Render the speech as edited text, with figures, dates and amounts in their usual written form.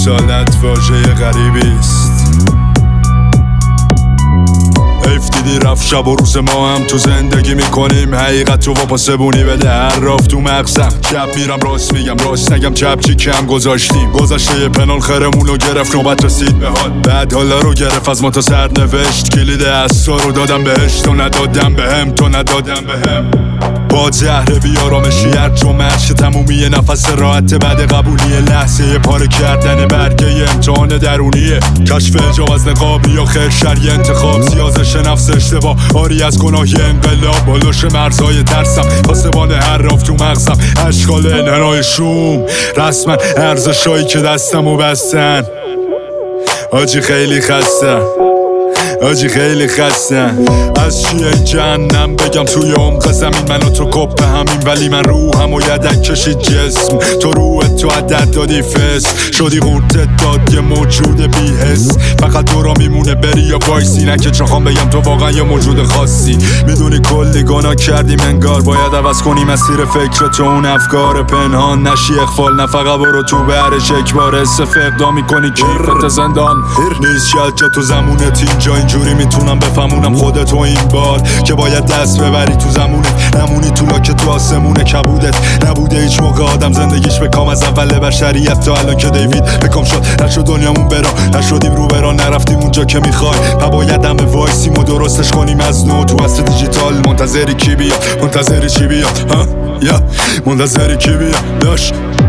رسالت واژه غریبیست. حیف دیدی رفت شب و روز ما هم تو زندگی میکنیم، حقیقت رو پاسبونی بده هر راف تو مغزم. چپ میرم راست میگم، راست نگم چپ چی کم گذاشتیم. گذشته یه پنال خرمون رو گرفت، نوبت رسید به حال. بعد حالا رو گرفت از ما تا سر نوشت، کلید اسرار رو دادم بهش، تو ندادم بهم، تو ندادم بهم. با زهر بیارامشی هرج و مرش تمومی نفس راحت بعد قبولی، لحظه پاره کردن برگه امتحان درونیه. کشف اجاب از نقاب یا خیر شر انتخاب، سیازش نفس اشتباه آری از گناهی انقلاب. بالاش مرزهای ترسم پاسبان هر راف تو مغزم، اشکال انحنای شوم رسما ارزشایی که دستمو بستن. آجی خیلی خستم، آجی خیلی خستم. از چیه جهنم بگم توی عمق زمین من و تو کپ همین، ولی من روحم و یدک کشید جسم. تو روح تو عدد دادی فس، شدی قورتت داد یه موجود بی حس. فقط دورا میمونه بری یا وایسی، نه که چخوام بگم تو واقعا یه موجود خاصی. میدونی کلی گناه کردیم انگار، باید عوض کنی مسیر فکر تو، اون افکار پنهان نشی اخفال. نه فقط برو تو برش اکبار، حس فقدا میکنی کیفت زندان نیست. شاید جا تو زمونت اینجا اینجوری میتونم بفهمونم خودتو این بار، که باید دست ببری تو زمونت، نمونی تو لاک تو آسمونه کبودت. نبوده هیچ موقع آدم زندگیش بکام از اول بشریت تا الان که دیوید بکام شد. نشد دنیامون برا، نشدیم رو برا، نرفتیم اونجا که میخوای. و باید همه وایسیم و درستش کنیم از نو تو عصر دیجیتال. منتظری کی بیاد، منتظری چی بیاد، ها یا منتظری کی بیاد داش.